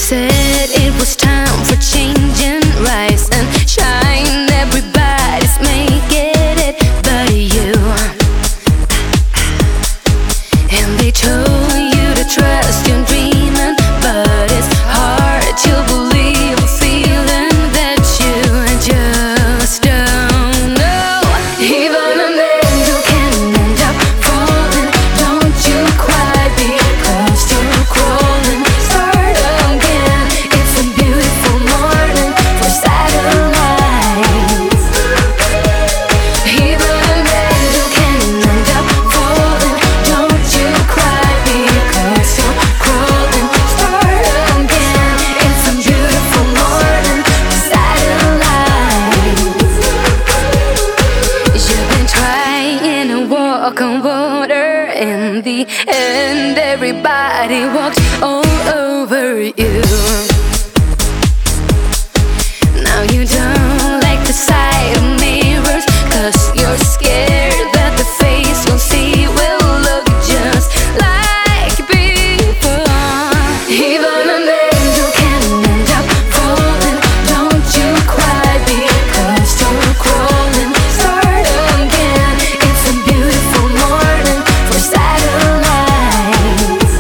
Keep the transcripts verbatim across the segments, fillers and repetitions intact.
said it was time for change and rise and shine. Everybody's making it but you. And they told you to trust your dreaming, but it's hard to believe a feeling that you just don't know. Even an angel can end up falling. Don't you cry because you're crawling. Start again. It's a beautiful morning for satellites. Even an angel can end up falling. Don't you cry because you're crawling. Start again. It's a beautiful morning for satellites. You've been trying to walk on water. In the end, everybody walks all over you. Now you don't like the sight of mirrors, 'cause you're scared that the face you'll see will look just like before. Even an angel can end up falling. Don't you cry because you're crawling. Start again. It's a beautiful morning for satellites.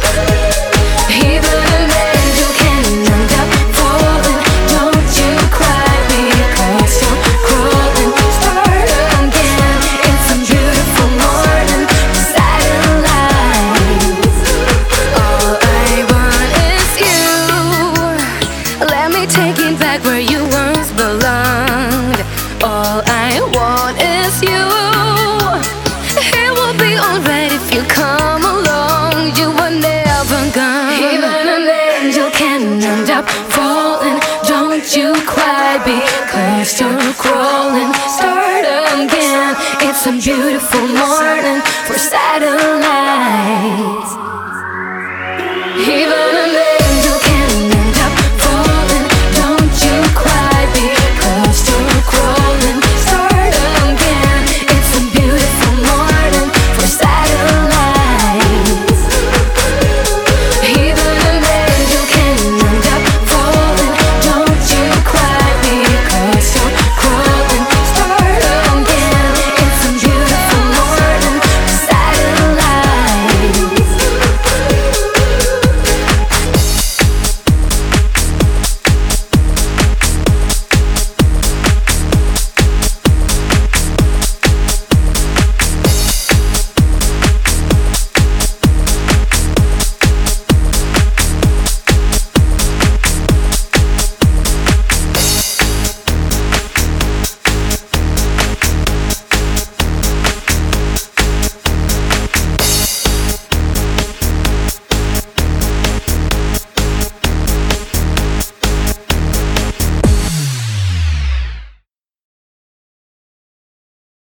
Even an angel can end up falling. Don't you cry because you're crawling. Start again. It's a beautiful morning for satellites. All I want is you. Let me take it back where you once belonged. All I want is you. It will be alright if you come along. You were never gone. Even an angel can end up falling. Don't you cry because you're crawling. Start again. It's a beautiful